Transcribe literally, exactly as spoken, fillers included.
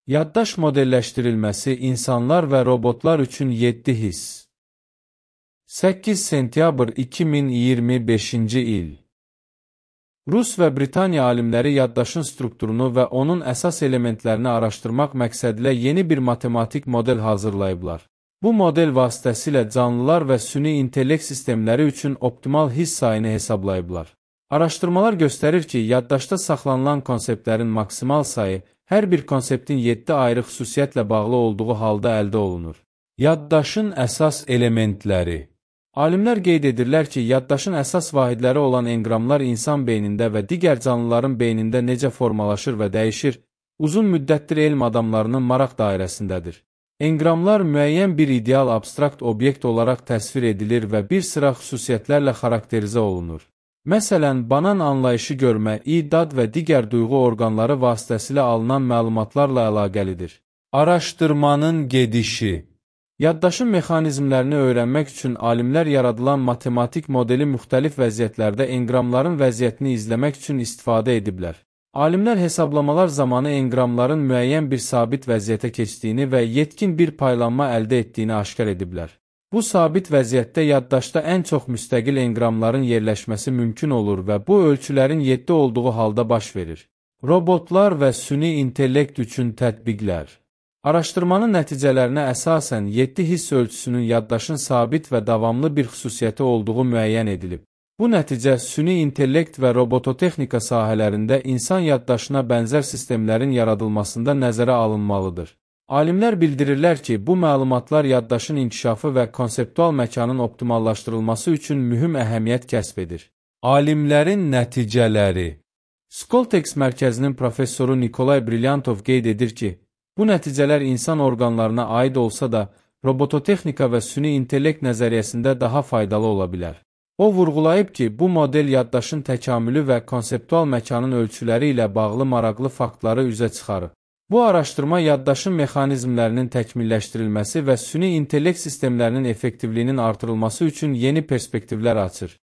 Yaddaş modelləşdirilməsi insanlar və robotlar üçün yeddi hiss. səkkiz sentyabr iki min iyirmi beşinci il. Rus və Britaniya alimləri yaddaşın strukturunu və onun əsas elementlərini araşdırmaq məqsədilə yeni bir matematik model hazırlayıblar. Bu model vasitəsilə canlılar və süni intellekt sistemləri üçün optimal hiss sayını hesablayıblar. Araşdırmalar göstərir ki, yaddaşda saxlanılan konseptlərin maksimal sayı hər bir konseptin yeddi ayrı xüsusiyyətlə bağlı olduğu halda əldə olunur. Yaddaşın əsas elementləri. Alimlər qeyd edirlər ki, yaddaşın əsas vahidləri olan enqramlar insan beynində və digər canlıların beynində necə formalaşır və dəyişir, uzun müddətdir elm adamlarının maraq dairəsindədir. Enqramlar müəyyən bir ideal abstrakt obyekt olaraq təsvir edilir və bir sıra xüsusiyyətlərlə xarakterizə olunur. Məsələn, banan anlayışı görmə, idad və digər duyğu orqanları vasitəsilə alınan məlumatlarla əlaqəlidir. Araşdırmanın gedişi. Yaddaşın mexanizmlərini öyrənmək üçün alimlər yaradılan matematik modeli müxtəlif vəziyyətlərdə enqramların vəziyyətini izləmək üçün istifadə ediblər. Alimlər hesablamalar zamanı enqramların müəyyən bir sabit vəziyyətə keçdiyini və yetkin bir paylanma əldə etdiyini aşkar ediblər. Bu sabit vəziyyətdə yaddaşda ən çox müstəqil enqramların yerləşməsi mümkün olur və bu ölçülərin yeddi olduğu halda baş verir. Robotlar və süni intellekt üçün tətbiqlər. Araşdırmanın nəticələrinə əsasən yeddi hiss ölçüsünün yaddaşın sabit və davamlı bir xüsusiyyəti olduğu müəyyən edilib. Bu nəticə süni intellekt və robototexnika sahələrində insan yaddaşına bənzər sistemlərin yaradılmasında nəzərə alınmalıdır. Alimlər bildirirlər ki, bu məlumatlar yaddaşın inkişafı və konseptual məkanın optimallaşdırılması üçün mühüm əhəmiyyət kəsb edir. Alimlərin nəticələri. Skoltex mərkəzinin professoru Nikolay Brilyantov qeyd edir ki, bu nəticələr insan orqanlarına aid olsa da, robototexnika və süni intellekt nəzəriyyəsində daha faydalı ola bilər. O vurğulayıb ki, bu model yaddaşın təkamülü və konseptual məkanın ölçüləri ilə bağlı maraqlı faktları üzə çıxarır. Bu araşdırma yaddaşın mexanizmlərinin təkmilləşdirilməsi və süni intellekt sistemlərinin effektivliyinin artırılması üçün yeni perspektivlər açır.